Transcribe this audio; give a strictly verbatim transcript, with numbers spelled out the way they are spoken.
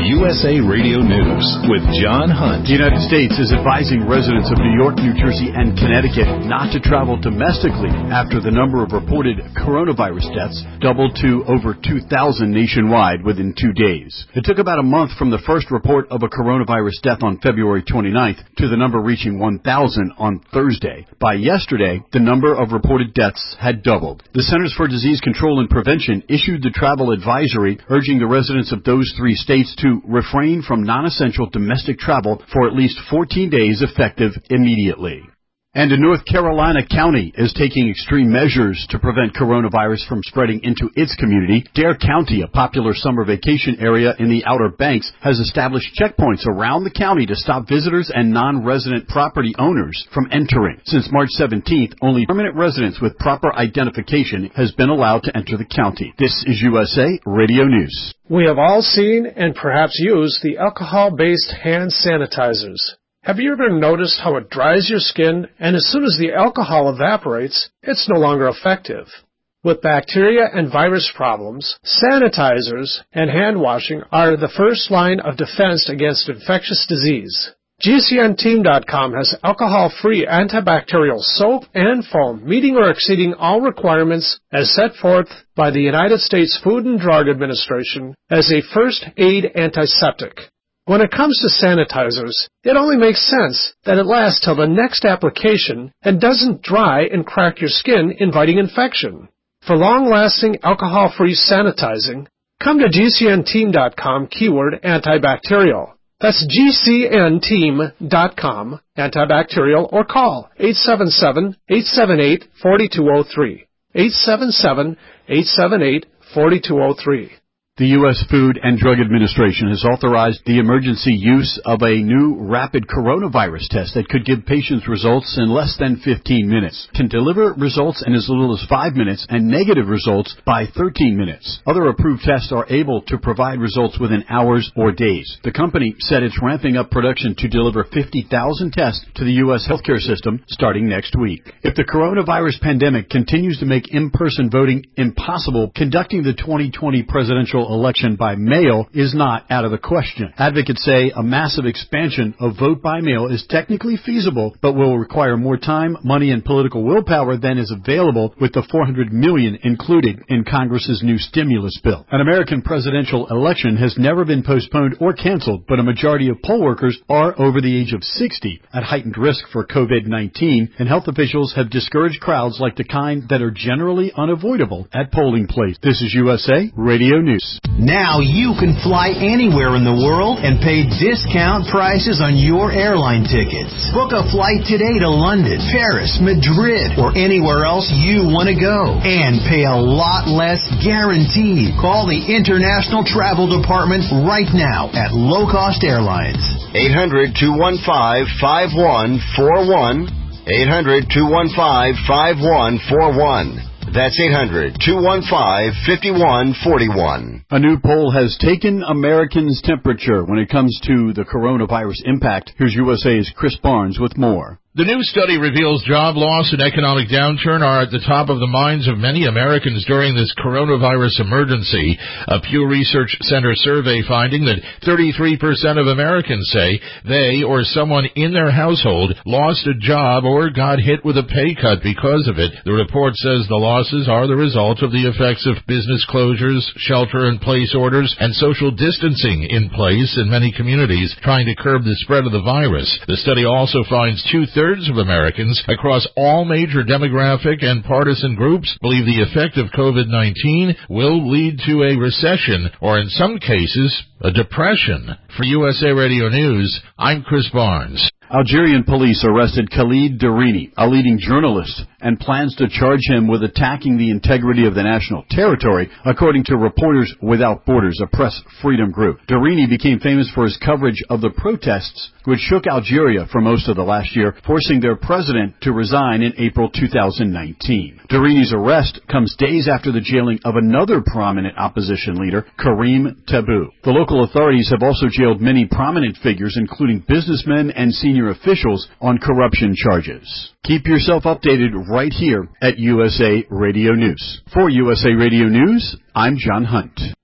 U S A Radio News with John Hunt. The United States is advising residents of New York, New Jersey, and Connecticut not to travel domestically after the number of reported coronavirus deaths doubled to over two thousand nationwide within two days. It took about a month from the first report of a coronavirus death on February twenty-ninth to the number reaching one thousand on Thursday. By yesterday, the number of reported deaths had doubled. The Centers for Disease Control and Prevention issued the travel advisory urging the residents of those three states to refrain from non-essential domestic travel for at least fourteen days, effective immediately. And a North Carolina county is taking extreme measures to prevent coronavirus from spreading into its community. Dare County, a popular summer vacation area in the Outer Banks, has established checkpoints around the county to stop visitors and non-resident property owners from entering. Since March seventeenth, only permanent residents with proper identification has been allowed to enter the county. This is U S A Radio News. We have all seen and perhaps used the alcohol-based hand sanitizers. Have you ever noticed how it dries your skin, and as soon as the alcohol evaporates, it's no longer effective? With bacteria and virus problems, sanitizers and hand washing are the first line of defense against infectious disease. G C N team dot com has alcohol-free antibacterial soap and foam, meeting or exceeding all requirements as set forth by the United States Food and Drug Administration as a first aid antiseptic. When it comes to sanitizers, it only makes sense that it lasts till the next application and doesn't dry and crack your skin, inviting infection. For long-lasting alcohol-free sanitizing, come to G C N team dot com keyword antibacterial. That's G C N team dot com antibacterial, or call eight seven seven, eight seven eight, four two zero three. eight seven seven, eight seven eight, four two zero three. The U S Food and Drug Administration has authorized the emergency use of a new rapid coronavirus test that could give patients results in less than fifteen minutes, can deliver results in as little as five minutes, and negative results by thirteen minutes. Other approved tests are able to provide results within hours or days. The company said it's ramping up production to deliver fifty thousand tests to the U S healthcare system starting next week. If the coronavirus pandemic continues to make in-person voting impossible, conducting the twenty twenty presidential election by mail is not out of the question. Advocates say a massive expansion of vote by mail is technically feasible, but will require more time, money, and political willpower than is available with the four hundred million dollars included in Congress's new stimulus bill. An American presidential election has never been postponed or canceled, but a majority of poll workers are over the age of sixty, at heightened risk for COVID nineteen, and health officials have discouraged crowds like the kind that are generally unavoidable at polling places. This is U S A Radio News. Now you can fly anywhere in the world and pay discount prices on your airline tickets. Book a flight today to London, Paris, Madrid, or anywhere else you want to go, and pay a lot less guaranteed. Call the International Travel Department right now at Low Cost Airlines. eight hundred, two one five, five one four one. eight hundred, two one five, five one four one. That's eight hundred, two one five, five one four one. A new poll has taken Americans' temperature when it comes to the coronavirus impact. Here's U S A's Chris Barnes with more. The new study reveals job loss and economic downturn are at the top of the minds of many Americans during this coronavirus emergency. A Pew Research Center survey finding that thirty-three percent of Americans say they or someone in their household lost a job or got hit with a pay cut because of it. The report says the losses are the result of the effects of business closures, shelter-in-place orders, and social distancing in place in many communities trying to curb the spread of the virus. The study also finds two-thirds of Americans across all major demographic and partisan groups believe the effect of COVID nineteen will lead to a recession or, in some cases, a depression. For U S A Radio News, I'm Chris Barnes. Algerian police arrested Khalid Darini, a leading journalist, and plans to charge him with attacking the integrity of the national territory, according to Reporters Without Borders, a press freedom group. Darini became famous for his coverage of the protests which shook Algeria for most of the last year, forcing their president to resign in April two thousand nineteen. Darini's arrest comes days after the jailing of another prominent opposition leader, Karim Tabou. The local authorities have also jailed many prominent figures, including businessmen and senior officials, on corruption charges. Keep yourself updated right here at U S A Radio News. For U S A Radio News, I'm John Hunt.